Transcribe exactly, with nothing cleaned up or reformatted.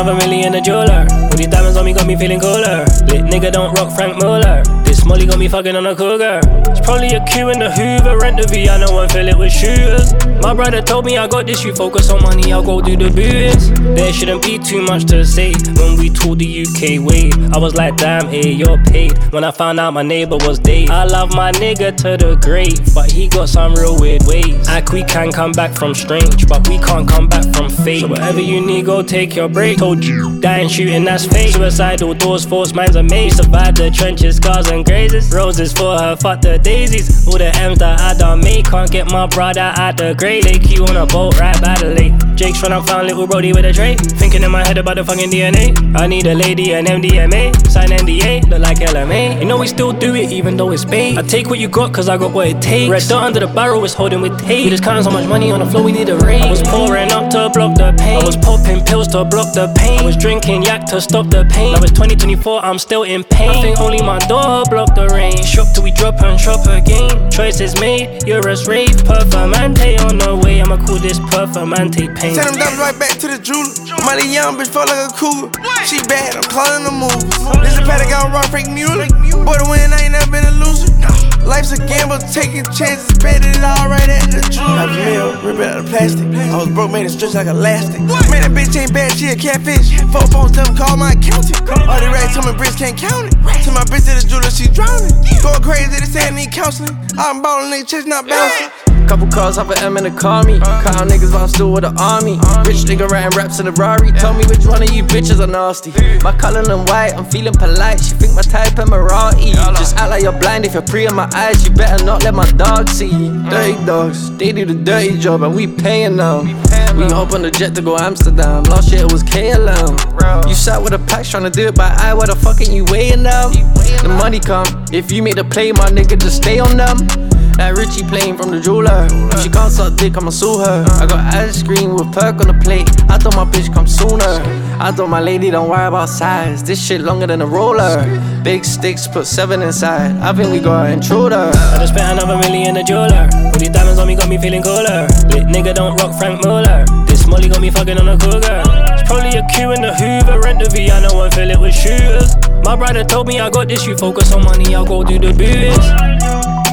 another million a jeweler. All these diamonds on me got me feeling cooler. Lit nigga don't rock Frank Muller. This molly got me fucking on a cougar. It's probably a queue in the Hoover. Rent the V, I know and fill it with shooters. My brother told me I got this, you focus on money, I'll go do the bootings. There shouldn't be too much to say when we toured the U K way. I was like, damn, hey, you're paid. When I found out my neighbor was Dave. I love my nigga to the grave, but he got some real weird ways. Like we can come back from strange, but we can't come back from fate. So whatever you need, go take your break. Told you, dying shooting, that's fate. Suicidal doors, force minds are made. Survived the trenches, scars and grazes. Roses for her, fuck the daisies. All the M's that I done made. Can't get my brother out the grave. Take you on a boat right by the lake. Jake's run up, found little Brody with a tray. Thinking in my head about the fucking D N A. I need a lady, an M D M A. Sign N D A, look like L M A. You know we still do it even though it's bait. I take what you got cause I got what it takes. Red dot under the barrel is holding with tape. We just counting so much money on the floor, we need a raise. I was pouring up to block the pain. I was popping pills to block the pain. I was drinking yak to stop the pain. Now it's twenty twenty-four, I'm still in pain. I think only my door blocked the rain. Shop till we drop and shop again. Choices made, Euros rave. Performante on the way, I'ma call this Performante pain. Send them diamonds right back to the jeweler. Money young bitch fuck like a cougar. She bad, I'm calling the moves. This a paddock, I run Frank Muller. Boy, to win, I ain't never been a loser. Life's a gamble, taking chances, spending it all right at the jeweler. Half a meal, rip it out of plastic. I was broke, made it stretch like elastic. Man, that bitch ain't bad, she a catfish. Four phones, tell them call my accountant. All the racks, tell me bricks can't count it. To my bitch at the jeweler, she drowning. Going crazy, they say I need counseling. I'm ballin', they chest not bouncing. Couple cars off of M and they call me. Cut out niggas, but I'm still with the army. Rich nigga writing raps in a Rari. Tell me which one of you bitches are nasty. My color and white, I'm feeling polite. She think my type Emirati. Just act like you're blind if you're pre in my eyes. You better not let my dog see you. Dirty dogs, they do the dirty job and we paying them. We hop on the jet to go Amsterdam. Last year it was K L M. You sat with a pack trying to do it by eye. Why the fuck ain't you weighing them? The money come. If you make the play, my nigga, just stay on them. That Richie playing from the jeweler. If she can't suck dick, I'ma sue her. I got ice cream with perk on the plate. I thought my bitch come sooner. I thought my lady don't worry about size. This shit longer than a roller. Big sticks, put seven inside. I think we got an intruder. I just spent another million a jeweler. All these diamonds on me got me feeling cooler. Lit nigga don't rock Frank Muller. This molly got me fucking on a cougar. It's probably a queue in the Hoover. Rent the V, I know and fill it with shooters. My brother told me I got this, you focus on money, I'll go do the bootings.